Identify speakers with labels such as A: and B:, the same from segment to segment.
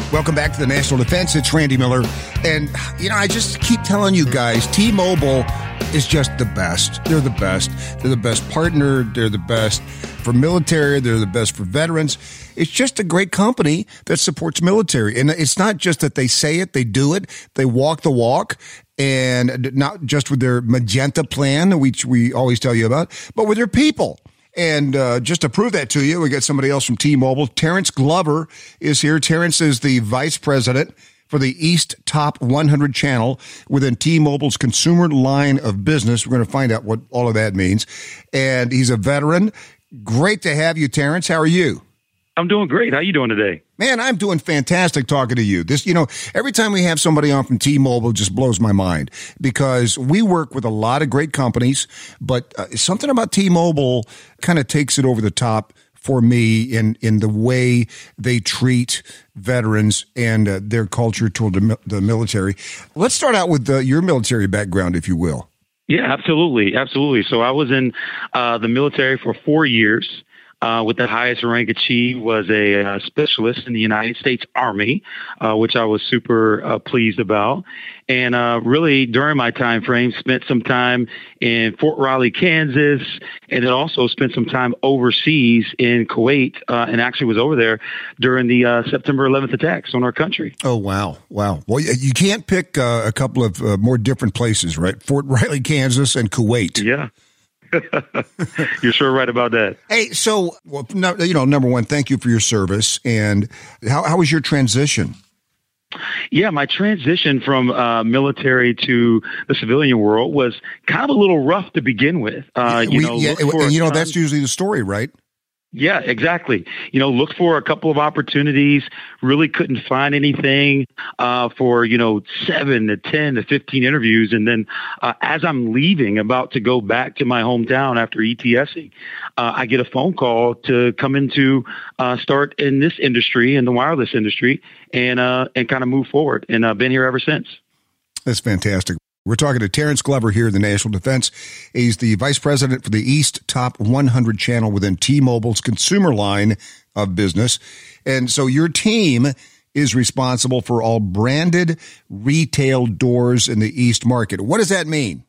A: Welcome back to the National Defense. It's Randy Miller. And, I just keep telling you guys, T-Mobile is just the best. They're the best. They're the best partner. They're the best for military. They're the best for veterans. It's just a great company that supports military. And it's not just that they say it, they do it. They walk the walk. And not just with their Magenta plan, which we always tell you about, but with their people. And just to prove that to you, we got somebody else from T-Mobile. Terrence Glover is here. Terrence is the vice president for the East Top 100 channel within T-Mobile's consumer line of business. We're going to find out what all of that means. And he's a veteran. Great to have you, Terrence. How are you?
B: I'm doing great. How you doing today?
A: Man, I'm doing fantastic talking to you. This, every time we have somebody on from T-Mobile, it just blows my mind because we work with a lot of great companies, but something about T-Mobile kind of takes it over the top for me in the way they treat veterans and their culture toward the military. Let's start out with your military background, if you will.
B: Yeah, absolutely. Absolutely. So I was in the military for 4 years. With the highest rank achieved was a specialist in the United States Army, which I was super pleased about. And really, during my time frame, spent some time in Fort Riley, Kansas, and then also spent some time overseas in Kuwait, and actually was over there during the September 11th attacks on our country.
A: Oh, wow. Wow. Well, you can't pick a couple of more different places, right? Fort Riley, Kansas, and Kuwait.
B: Yeah. You're sure right about that.
A: Hey, so, number one, thank you for your service. And how was your transition?
B: Yeah, my transition from military to the civilian world was kind of a little rough to begin with.
A: That's usually the story, right?
B: Yeah, exactly. Looked for a couple of opportunities, really couldn't find anything for, 7 to 10 to 15 interviews. And then as I'm leaving, about to go back to my hometown after ETSing, I get a phone call to come into start in this industry, in the wireless industry, and kind of move forward. And I've been here ever since. That's
A: fantastic. We're talking to Terrence Glover here in the National Defense. He's the vice president for the East Top 100 channel within T-Mobile's consumer line of business. And so your team is responsible for all branded retail doors in the East market. What does that mean?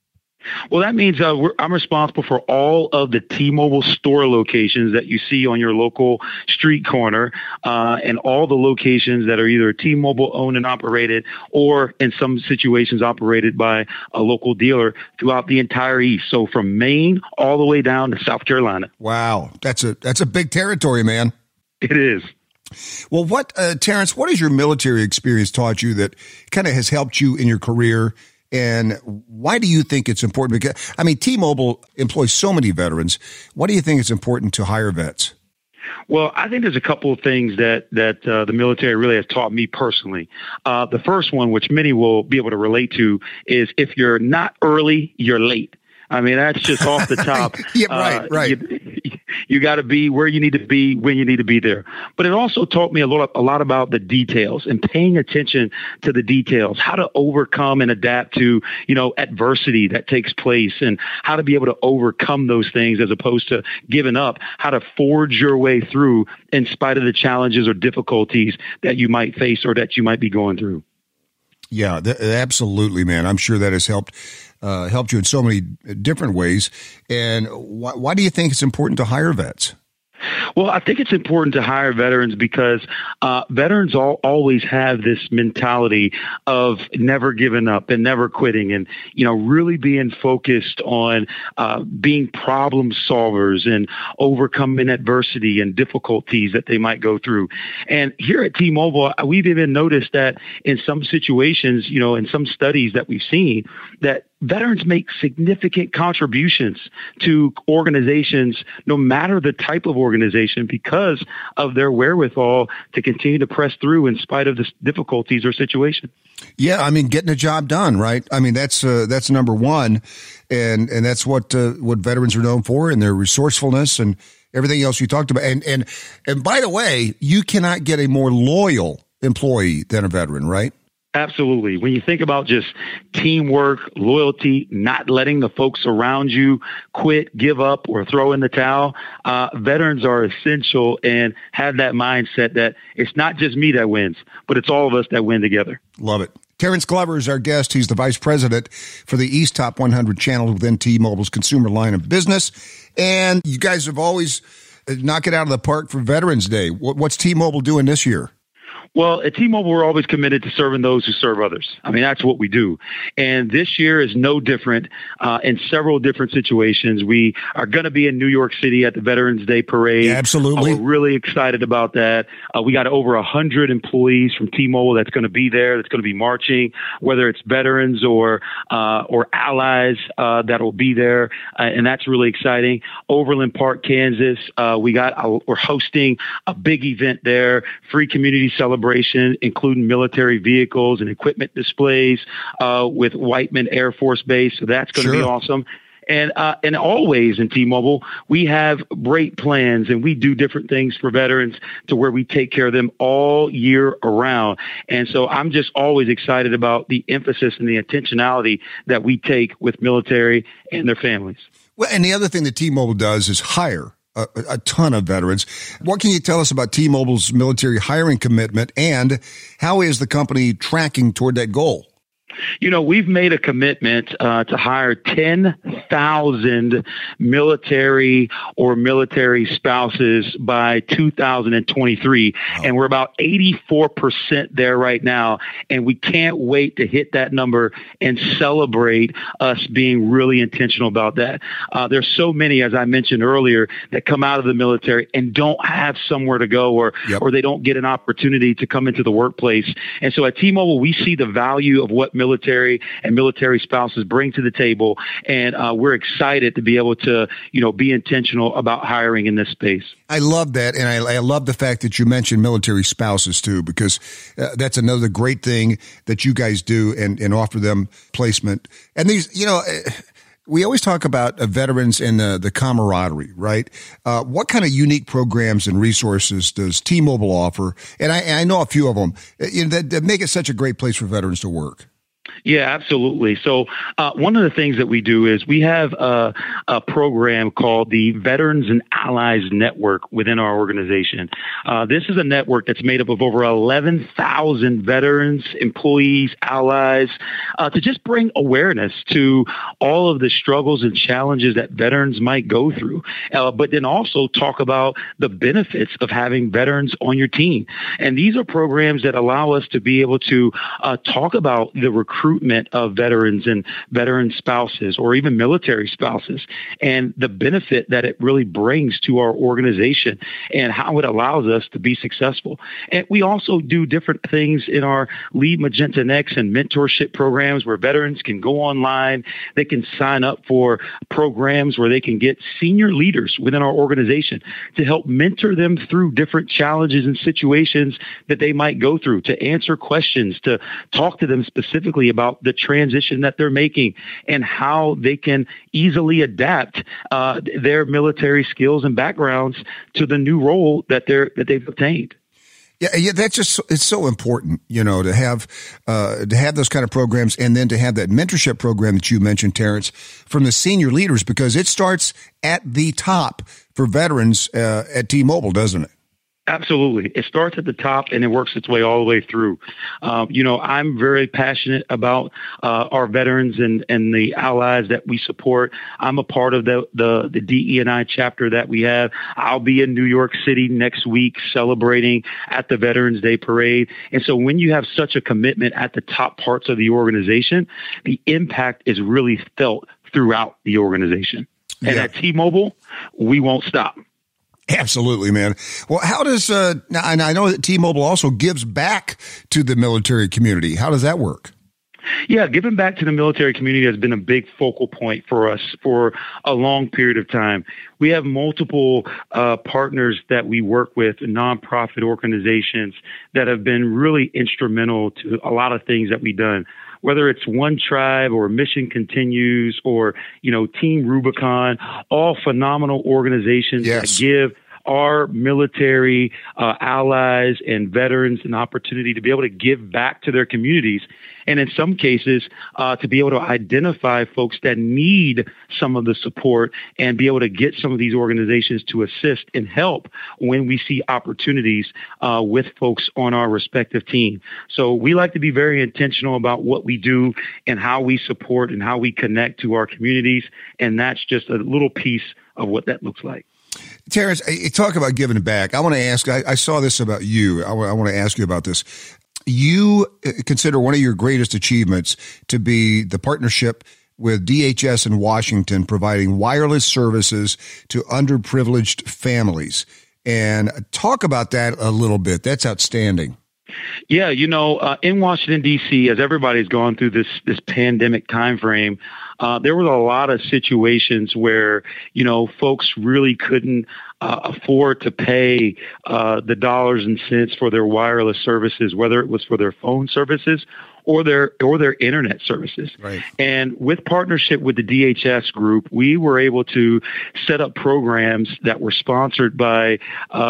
B: Well, that means I'm responsible for all of the T-Mobile store locations that you see on your local street corner, and all the locations that are either T-Mobile owned and operated, or in some situations operated by a local dealer throughout the entire East. So from Maine all the way down to South Carolina.
A: Wow, that's a big territory, man.
B: It is.
A: Well, Terrence, what has your military experience taught you that kind of has helped you in your career? And why do you think it's important? Because, T-Mobile employs so many veterans. Why do you think it's important to hire vets?
B: Well, I think there's a couple of things that the military really has taught me personally. The first one, which many will be able to relate to, is if you're not early, you're late. That's just off the top.
A: Yeah, right.
B: You got to be where you need to be when you need to be there. But it also taught me a lot about the details and paying attention to the details, how to overcome and adapt to, adversity that takes place, and how to be able to overcome those things as opposed to giving up, how to forge your way through in spite of the challenges or difficulties that you might face or that you might be going through.
A: Yeah, absolutely, man. I'm sure that has helped you in so many different ways. And why do you think it's important to hire vets?
B: Well, I think it's important to hire veterans because veterans always have this mentality of never giving up and never quitting, and really being focused on being problem solvers and overcoming adversity and difficulties that they might go through. And here at T-Mobile, we've even noticed that in some situations, in some studies that we've seen, that veterans make significant contributions to organizations, no matter the type of organization, because of their wherewithal to continue to press through in spite of the difficulties or situation.
A: Yeah, getting the job done, right? That's number one, and that's what veterans are known for, and their resourcefulness and everything else you talked about. And by the way, you cannot get a more loyal employee than a veteran, right?
B: Absolutely. When you think about just teamwork, loyalty, not letting the folks around you quit, give up, or throw in the towel, veterans are essential and have that mindset that it's not just me that wins, but it's all of us that win together.
A: Love it. Terrence Glover is our guest. He's the vice president for the East Top 100 channel within T-Mobile's consumer line of business. And you guys have always knocked it out of the park for Veterans Day. What's T-Mobile doing this year?
B: Well, at T-Mobile, we're always committed to serving those who serve others. I mean, that's what we do. And this year is no different in several different situations. We are going to be in New York City at the Veterans Day Parade.
A: Yeah, absolutely.
B: We're really excited about that. We got over 100 employees from T-Mobile that's going to be there, that's going to be marching, whether it's veterans or allies that will be there. And that's really exciting. Overland Park, Kansas, we're hosting a big event there, free community celebration, including military vehicles and equipment displays with Whiteman Air Force Base. So that's going to be awesome. And always in T-Mobile, we have great plans and we do different things for veterans to where we take care of them all year around. And so I'm just always excited about the emphasis and the intentionality that we take with military and their families.
A: Well, and the other thing that T-Mobile does is hire a ton of veterans. What can you tell us about T-Mobile's military hiring commitment, and how is the company tracking toward that goal?
B: You know, we've made a commitment to hire 10,000 military or military spouses by 2023. Wow. And we're about 84% there right now. And we can't wait to hit that number and celebrate us being really intentional about that. There's so many, as I mentioned earlier, that come out of the military and don't have somewhere to go or they don't get an opportunity to come into the workplace. And so at T-Mobile, we see the value of what military and military spouses bring to the table. And we're excited to be able to, be intentional about hiring in this space.
A: I love that. And I love the fact that you mentioned military spouses too, because that's another great thing that you guys do and offer them placement. And these, we always talk about veterans and the camaraderie, right? What kind of unique programs and resources does T-Mobile offer? And I know a few of them that make it such a great place for veterans to work.
B: Yeah, absolutely. So one of the things that we do is we have a program called the Veterans and Allies Network within our organization. This is a network that's made up of over 11,000 veterans, employees, allies, to just bring awareness to all of the struggles and challenges that veterans might go through, but then also talk about the benefits of having veterans on your team. And these are programs that allow us to be able to talk about the recruitment of veterans and veteran spouses or even military spouses and the benefit that it really brings to our organization and how it allows us to be successful. And we also do different things in our Lead Magenta Next and mentorship programs where veterans can go online. They can sign up for programs where they can get senior leaders within our organization to help mentor them through different challenges and situations that they might go through, to answer questions, to talk to them specifically about the transition that they're making and how they can easily adapt their military skills and backgrounds to the new role that they've obtained.
A: Yeah, that's just, it's so important, to have those kind of programs, and then to have that mentorship program that you mentioned, Terrence, from the senior leaders, because it starts at the top for veterans at T-Mobile, doesn't it?
B: Absolutely. It starts at the top and it works its way all the way through. I'm very passionate about our veterans and the allies that we support. I'm a part of the DE&I chapter that we have. I'll be in New York City next week celebrating at the Veterans Day Parade. And so when you have such a commitment at the top parts of the organization, the impact is really felt throughout the organization. And at T-Mobile, we won't stop.
A: Absolutely, man. Well, how does, and I know that T-Mobile also gives back to the military community. How does that work?
B: Yeah, giving back to the military community has been a big focal point for us for a long period of time. We have multiple partners that we work with, nonprofit organizations that have been really instrumental to a lot of things that we've done. Whether it's One Tribe or Mission Continues or, Team Rubicon, all phenomenal organizations that give our military allies and veterans an opportunity to be able to give back to their communities. And in some cases, to be able to identify folks that need some of the support and be able to get some of these organizations to assist and help when we see opportunities with folks on our respective team. So we like to be very intentional about what we do and how we support and how we connect to our communities. And that's just a little piece of what that looks like.
A: Terrence, talk about giving back. I want to ask, I saw this about you. I want to ask you about this. You consider one of your greatest achievements to be the partnership with DHS in Washington, providing wireless services to underprivileged families. And talk about that a little bit. That's outstanding.
B: Yeah, in Washington, D.C., as everybody's gone through this pandemic timeframe, there was a lot of situations where, folks really couldn't afford to pay the dollars and cents for their wireless services, whether it was for their phone services or their internet services. Right. And with partnership with the DHS group, we were able to set up programs that were sponsored by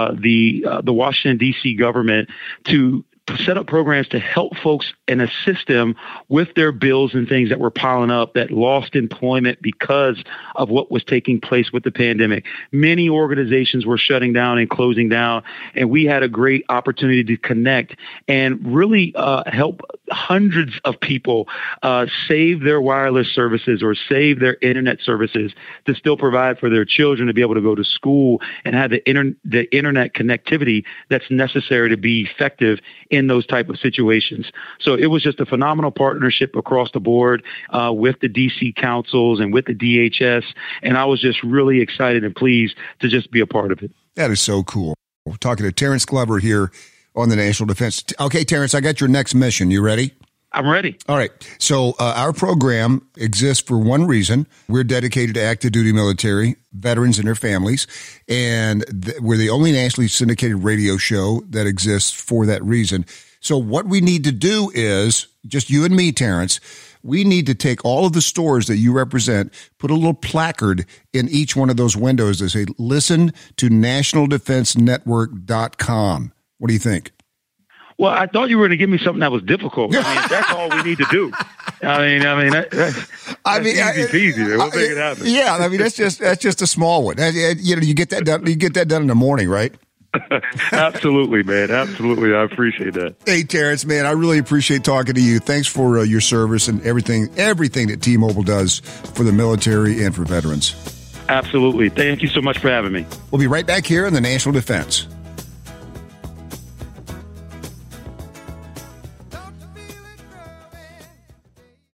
B: the Washington, D.C. government to set up programs to help folks and assist them with their bills and things that were piling up that lost employment because of what was taking place with the pandemic. Many organizations were shutting down and closing down, and we had a great opportunity to connect and really help hundreds of people save their wireless services or save their internet services to still provide for their children to be able to go to school and have the internet connectivity that's necessary to be effective in those type of situations. So it was just a phenomenal partnership across the board with the DC councils and with the DHS. And I was just really excited and pleased to just be a part of it.
A: That is so cool. We're talking to Terrence Glover here on the National Defense. Okay, Terrence, I got your next mission. You ready?
B: I'm ready.
A: All right. So our program exists for one reason. We're dedicated to active duty military, veterans and their families. And we're the only nationally syndicated radio show that exists for that reason. So what we need to do is, just you and me, Terrence, we need to take all of the stores that you represent, put a little placard in each one of those windows that say, listen to nationaldefensenetwork.com. What do you think?
B: Well, I thought you were going to give me something that was difficult. That's all we need to do. That's easy peasy. We'll make it happen.
A: Yeah, that's just a small one. You get that done. You get that done in the morning, right?
B: Absolutely, man. Absolutely. I appreciate that.
A: Hey, Terrence, man, I really appreciate talking to you. Thanks for your service and everything that T-Mobile does for the military and for veterans.
B: Absolutely. Thank you so much for having me.
A: We'll be right back here in the National Defense.